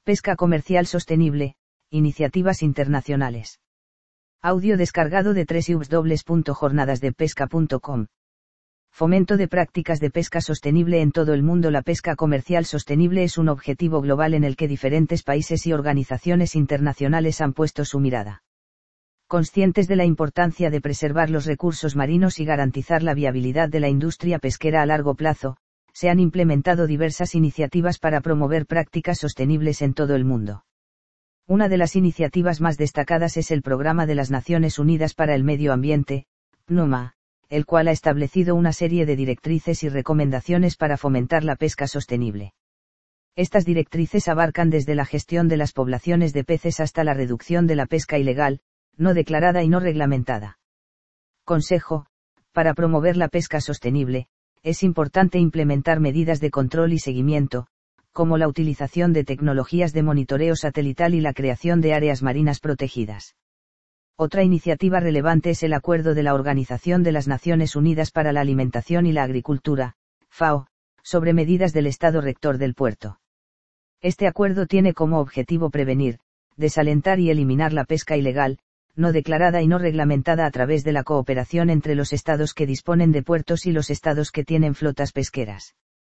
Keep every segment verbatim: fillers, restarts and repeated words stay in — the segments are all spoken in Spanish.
Pesca comercial sostenible, iniciativas internacionales. Audio descargado de doble u doble u doble u punto jornadas de pesca punto com. Fomento de prácticas de pesca sostenible en todo el mundo. La pesca comercial sostenible es un objetivo global en el que diferentes países y organizaciones internacionales han puesto su mirada. Conscientes de la importancia de preservar los recursos marinos y garantizar la viabilidad de la industria pesquera a largo plazo, se han implementado diversas iniciativas para promover prácticas sostenibles en todo el mundo. Una de las iniciativas más destacadas es el Programa de las Naciones Unidas para el Medio Ambiente, P N U M A, el cual ha establecido una serie de directrices y recomendaciones para fomentar la pesca sostenible. Estas directrices abarcan desde la gestión de las poblaciones de peces hasta la reducción de la pesca ilegal, no declarada y no reglamentada. Consejo: para promover la pesca sostenible, es importante implementar medidas de control y seguimiento, como la utilización de tecnologías de monitoreo satelital y la creación de áreas marinas protegidas. Otra iniciativa relevante es el Acuerdo de la Organización de las Naciones Unidas para la Alimentación y la Agricultura, FAO, sobre medidas del Estado rector del puerto. Este acuerdo tiene como objetivo prevenir, desalentar y eliminar la pesca ilegal, no declarada y no reglamentada a través de la cooperación entre los estados que disponen de puertos y los estados que tienen flotas pesqueras.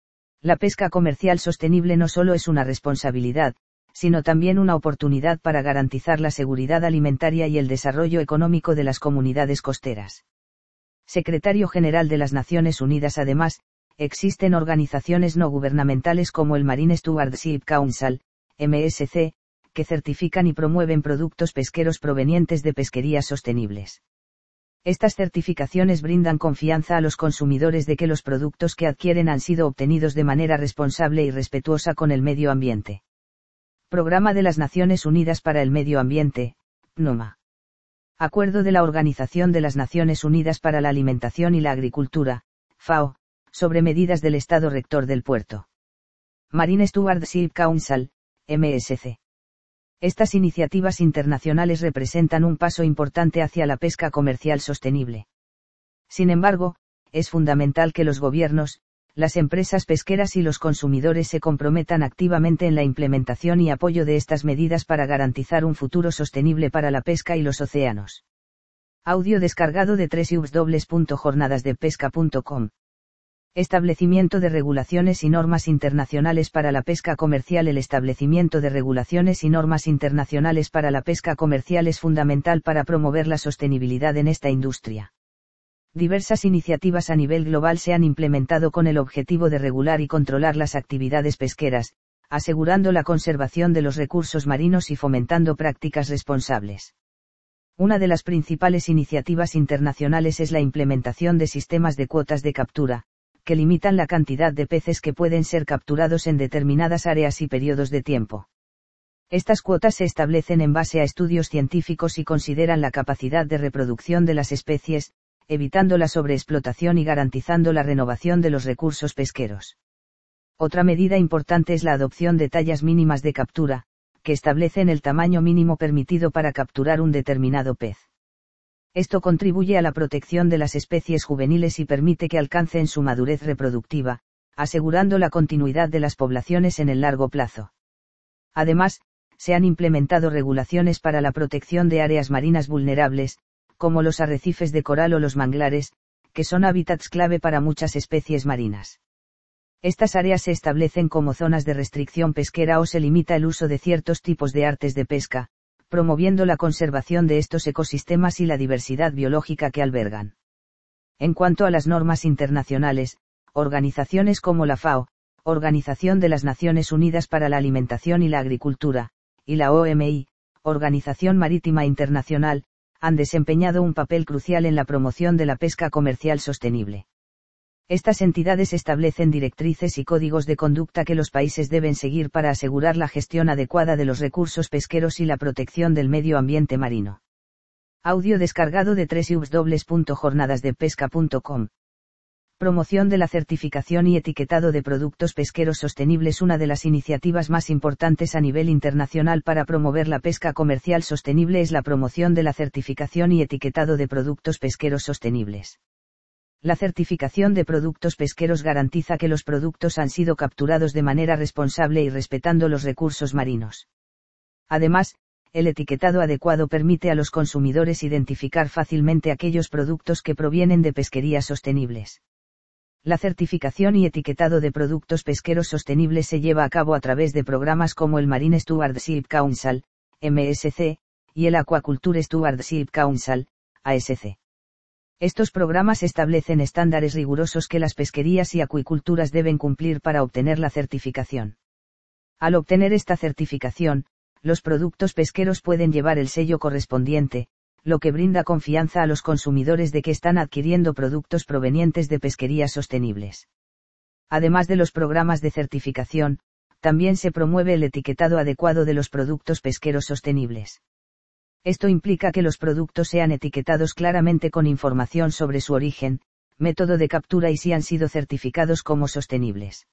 La pesca comercial sostenible no solo es una responsabilidad, sino también una oportunidad para garantizar la seguridad alimentaria y el desarrollo económico de las comunidades costeras. Secretario General de las Naciones Unidas. Además, existen organizaciones no gubernamentales como el Marine Stewardship Council, M S C, que certifican y promueven productos pesqueros provenientes de pesquerías sostenibles. Estas certificaciones brindan confianza a los consumidores de que los productos que adquieren han sido obtenidos de manera responsable y respetuosa con el medio ambiente. Programa de las Naciones Unidas para el Medio Ambiente, P N U M A. Acuerdo de la Organización de las Naciones Unidas para la Alimentación y la Agricultura, FAO, sobre medidas del Estado rector del puerto. Marine Stewardship Council, M S C. Estas iniciativas internacionales representan un paso importante hacia la pesca comercial sostenible. Sin embargo, es fundamental que los gobiernos, las empresas pesqueras y los consumidores se comprometan activamente en la implementación y apoyo de estas medidas para garantizar un futuro sostenible para la pesca y los océanos. Audio descargado de doble u doble u doble u punto jornadas de pesca punto com. Establecimiento de regulaciones y normas internacionales para la pesca comercial. El establecimiento de regulaciones y normas internacionales para la pesca comercial es fundamental para promover la sostenibilidad en esta industria. Diversas iniciativas a nivel global se han implementado con el objetivo de regular y controlar las actividades pesqueras, asegurando la conservación de los recursos marinos y fomentando prácticas responsables. Una de las principales iniciativas internacionales es la implementación de sistemas de cuotas de captura, que limitan la cantidad de peces que pueden ser capturados en determinadas áreas y periodos de tiempo. Estas cuotas se establecen en base a estudios científicos y consideran la capacidad de reproducción de las especies, evitando la sobreexplotación y garantizando la renovación de los recursos pesqueros. Otra medida importante es la adopción de tallas mínimas de captura, que establecen el tamaño mínimo permitido para capturar un determinado pez. Esto contribuye a la protección de las especies juveniles y permite que alcancen su madurez reproductiva, asegurando la continuidad de las poblaciones en el largo plazo. Además, se han implementado regulaciones para la protección de áreas marinas vulnerables, como los arrecifes de coral o los manglares, que son hábitats clave para muchas especies marinas. Estas áreas se establecen como zonas de restricción pesquera o se limita el uso de ciertos tipos de artes de pesca, promoviendo la conservación de estos ecosistemas y la diversidad biológica que albergan. En cuanto a las normas internacionales, organizaciones como la FAO, Organización de las Naciones Unidas para la Alimentación y la Agricultura, y la O M I, Organización Marítima Internacional, han desempeñado un papel crucial en la promoción de la pesca comercial sostenible. Estas entidades establecen directrices y códigos de conducta que los países deben seguir para asegurar la gestión adecuada de los recursos pesqueros y la protección del medio ambiente marino. Audio descargado de doble u doble u doble u punto jornadas de pesca punto com. Promoción de la certificación y etiquetado de productos pesqueros sostenibles. Una de las iniciativas más importantes a nivel internacional para promover la pesca comercial sostenible es la promoción de la certificación y etiquetado de productos pesqueros sostenibles. La certificación de productos pesqueros garantiza que los productos han sido capturados de manera responsable y respetando los recursos marinos. Además, el etiquetado adecuado permite a los consumidores identificar fácilmente aquellos productos que provienen de pesquerías sostenibles. La certificación y etiquetado de productos pesqueros sostenibles se lleva a cabo a través de programas como el Marine Stewardship Council, M S C, y el Aquaculture Stewardship Council, A S C. Estos programas establecen estándares rigurosos que las pesquerías y acuiculturas deben cumplir para obtener la certificación. Al obtener esta certificación, los productos pesqueros pueden llevar el sello correspondiente, lo que brinda confianza a los consumidores de que están adquiriendo productos provenientes de pesquerías sostenibles. Además de los programas de certificación, también se promueve el etiquetado adecuado de los productos pesqueros sostenibles. Esto implica que los productos sean etiquetados claramente con información sobre su origen, método de captura y si han sido certificados como sostenibles.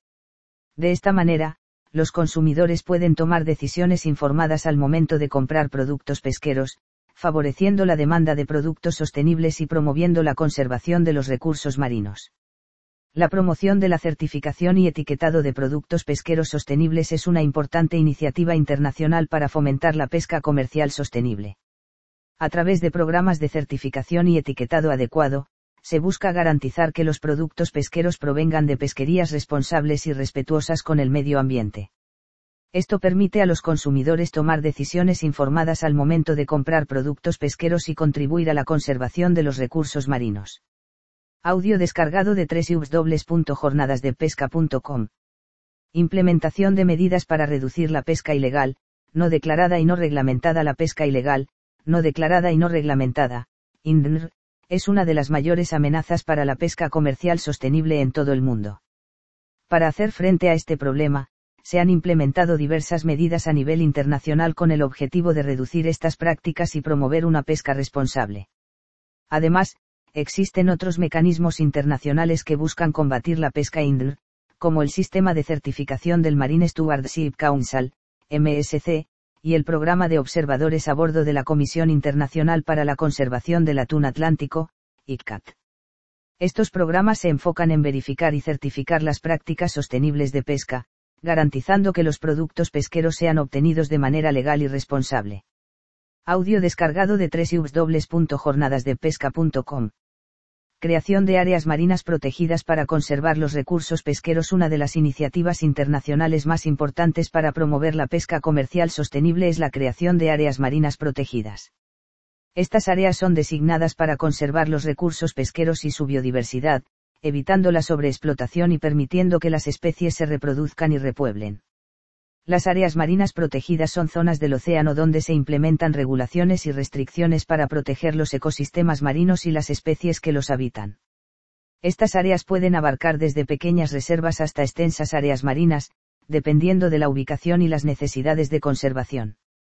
De esta manera, los consumidores pueden tomar decisiones informadas al momento de comprar productos pesqueros, favoreciendo la demanda de productos sostenibles y promoviendo la conservación de los recursos marinos. La promoción de la certificación y etiquetado de productos pesqueros sostenibles es una importante iniciativa internacional para fomentar la pesca comercial sostenible. A través de programas de certificación y etiquetado adecuado, se busca garantizar que los productos pesqueros provengan de pesquerías responsables y respetuosas con el medio ambiente. Esto permite a los consumidores tomar decisiones informadas al momento de comprar productos pesqueros y contribuir a la conservación de los recursos marinos. Audio descargado de doble u doble u doble u punto jornadas de pesca punto com. Implementación de medidas para reducir la pesca ilegal, no declarada y no reglamentada. La pesca ilegal, no declarada y no reglamentada, I N R, es una de las mayores amenazas para la pesca comercial sostenible en todo el mundo. Para hacer frente a este problema, se han implementado diversas medidas a nivel internacional con el objetivo de reducir estas prácticas y promover una pesca responsable. Además, existen otros mecanismos internacionales que buscan combatir la pesca I N R, como el Sistema de Certificación del Marine Stewardship Council, M S C, y el Programa de Observadores a bordo de la Comisión Internacional para la Conservación del Atún Atlántico, I C C A T. Estos programas se enfocan en verificar y certificar las prácticas sostenibles de pesca, garantizando que los productos pesqueros sean obtenidos de manera legal y responsable. Audio descargado de doble u doble u doble u punto jornadas de pesca punto com. Creación de áreas marinas protegidas para conservar los recursos pesqueros. Una de las iniciativas internacionales más importantes para promover la pesca comercial sostenible es la creación de áreas marinas protegidas. Estas áreas son designadas para conservar los recursos pesqueros y su biodiversidad, evitando la sobreexplotación y permitiendo que las especies se reproduzcan y repueblen. Las áreas marinas protegidas son zonas del océano donde se implementan regulaciones y restricciones para proteger los ecosistemas marinos y las especies que los habitan. Estas áreas pueden abarcar desde pequeñas reservas hasta extensas áreas marinas, dependiendo de la ubicación y las necesidades de conservación.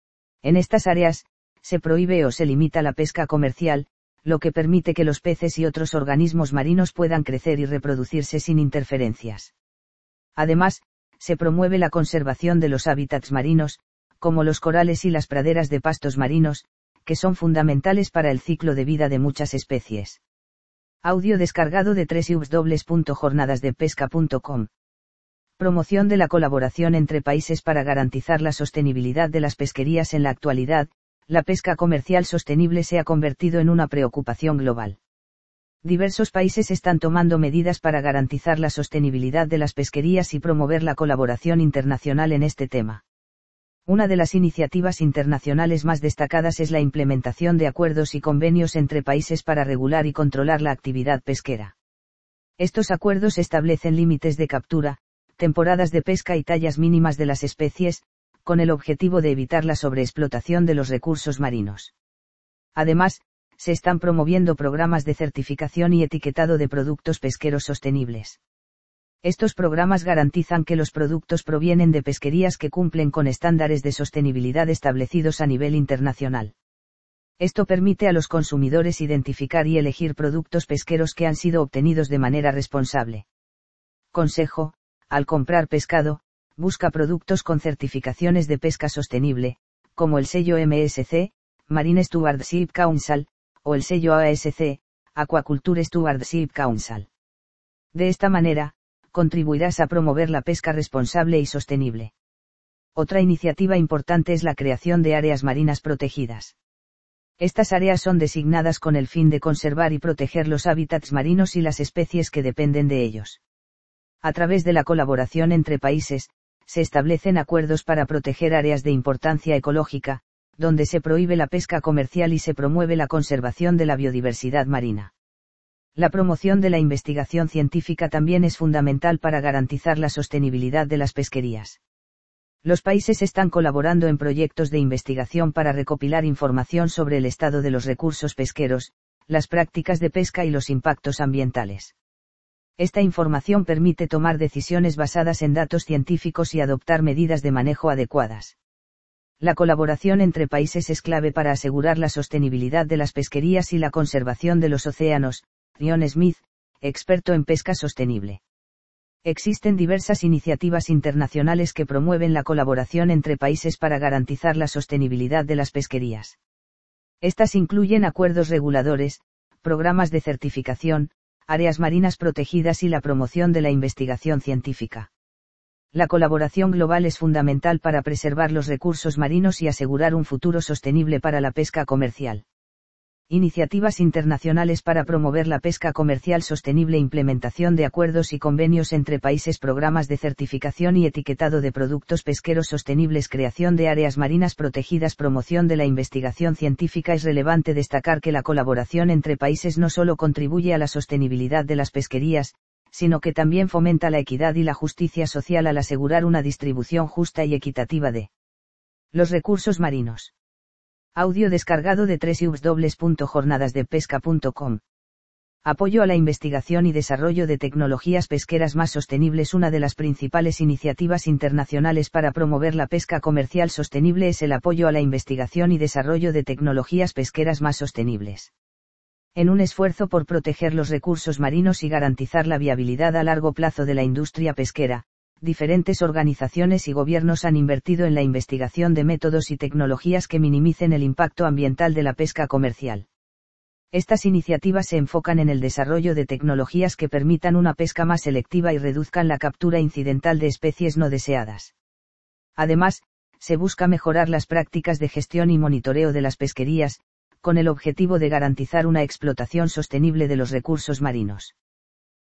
En estas áreas, se prohíbe o se limita la pesca comercial, lo que permite que los peces y otros organismos marinos puedan crecer y reproducirse sin interferencias. Además, se promueve la conservación de los hábitats marinos, como los corales y las praderas de pastos marinos, que son fundamentales para el ciclo de vida de muchas especies. Audio descargado de doble u doble u doble u punto jornadas de pesca punto com. Promoción de la colaboración entre países para garantizar la sostenibilidad de las pesquerías. En la actualidad, la pesca comercial sostenible se ha convertido en una preocupación global. Diversos países están tomando medidas para garantizar la sostenibilidad de las pesquerías y promover la colaboración internacional en este tema. Una de las iniciativas internacionales más destacadas es la implementación de acuerdos y convenios entre países para regular y controlar la actividad pesquera. Estos acuerdos establecen límites de captura, temporadas de pesca y tallas mínimas de las especies, con el objetivo de evitar la sobreexplotación de los recursos marinos. Además, se están promoviendo programas de certificación y etiquetado de productos pesqueros sostenibles. Estos programas garantizan que los productos provienen de pesquerías que cumplen con estándares de sostenibilidad establecidos a nivel internacional. Esto permite a los consumidores identificar y elegir productos pesqueros que han sido obtenidos de manera responsable. Consejo: al comprar pescado, busca productos con certificaciones de pesca sostenible, como el sello M S C, Marine Stewardship Council, o el sello A S C, Aquaculture Stewardship Council. De esta manera, contribuirás a promover la pesca responsable y sostenible. Otra iniciativa importante es la creación de áreas marinas protegidas. Estas áreas son designadas con el fin de conservar y proteger los hábitats marinos y las especies que dependen de ellos. A través de la colaboración entre países, se establecen acuerdos para proteger áreas de importancia ecológica, donde se prohíbe la pesca comercial y se promueve la conservación de la biodiversidad marina. La promoción de la investigación científica también es fundamental para garantizar la sostenibilidad de las pesquerías. Los países están colaborando en proyectos de investigación para recopilar información sobre el estado de los recursos pesqueros, las prácticas de pesca y los impactos ambientales. Esta información permite tomar decisiones basadas en datos científicos y adoptar medidas de manejo adecuadas. La colaboración entre países es clave para asegurar la sostenibilidad de las pesquerías y la conservación de los océanos. John Smith, experto en pesca sostenible. Existen diversas iniciativas internacionales que promueven la colaboración entre países para garantizar la sostenibilidad de las pesquerías. Estas incluyen acuerdos reguladores, programas de certificación, áreas marinas protegidas y la promoción de la investigación científica. La colaboración global es fundamental para preservar los recursos marinos y asegurar un futuro sostenible para la pesca comercial. Iniciativas internacionales para promover la pesca comercial sostenible, implementación de acuerdos y convenios entre países, programas de certificación y etiquetado de productos pesqueros sostenibles, creación de áreas marinas protegidas, promoción de la investigación científica. Es relevante destacar que la colaboración entre países no solo contribuye a la sostenibilidad de las pesquerías, sino que también fomenta la equidad y la justicia social al asegurar una distribución justa y equitativa de los recursos marinos. Audio descargado de doble u doble u doble u punto jornadas de pesca punto com. Apoyo a la investigación y desarrollo de tecnologías pesqueras más sostenibles. Una de las principales iniciativas internacionales para promover la pesca comercial sostenible es el apoyo a la investigación y desarrollo de tecnologías pesqueras más sostenibles. En un esfuerzo por proteger los recursos marinos y garantizar la viabilidad a largo plazo de la industria pesquera, diferentes organizaciones y gobiernos han invertido en la investigación de métodos y tecnologías que minimicen el impacto ambiental de la pesca comercial. Estas iniciativas se enfocan en el desarrollo de tecnologías que permitan una pesca más selectiva y reduzcan la captura incidental de especies no deseadas. Además, se busca mejorar las prácticas de gestión y monitoreo de las pesquerías, con el objetivo de garantizar una explotación sostenible de los recursos marinos.